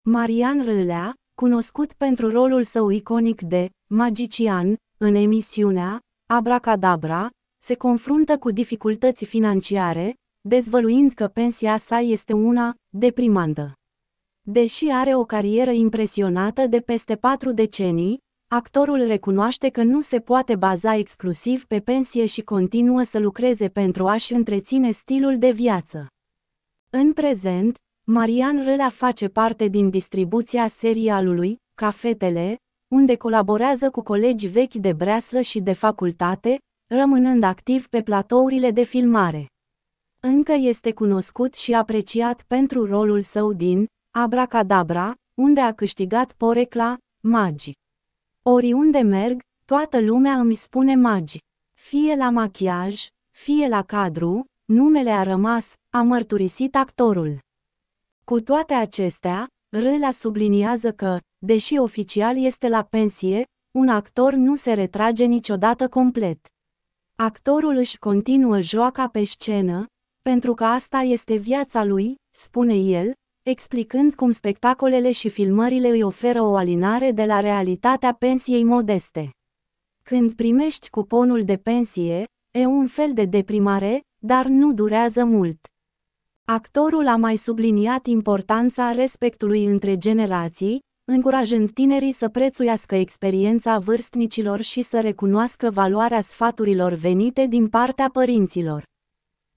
Marian Râlea, cunoscut pentru rolul său iconic de magician în emisiunea Abracadabra, se confruntă cu dificultăți financiare, dezvăluind că pensia sa este una deprimantă. Deși are o carieră impresionată de peste 4 decenii, actorul recunoaște că nu se poate baza exclusiv pe pensie și continuă să lucreze pentru a-și întreține stilul de viață. În prezent, Marian Râlea face parte din distribuția serialului Cafetele, unde colaborează cu colegi vechi de breaslă și de facultate, rămânând activ pe platourile de filmare. Încă este cunoscut și apreciat pentru rolul său din Abracadabra, unde a câștigat porecla Magi. Oriunde merg, toată lumea îmi spune Magi. Fie la machiaj, fie la cadru, numele a rămas, a mărturisit actorul. Cu toate acestea, Râlea subliniază că, deși oficial este la pensie, un actor nu se retrage niciodată complet. Actorul își continuă joaca pe scenă, pentru că asta este viața lui, spune el, explicând cum spectacolele și filmările îi oferă o alinare de la realitatea pensiei modeste. Când primești cuponul de pensie, e un fel de deprimare, dar nu durează mult. Actorul a mai subliniat importanța respectului între generații, încurajând tinerii să prețuiască experiența vârstnicilor și să recunoască valoarea sfaturilor venite din partea părinților.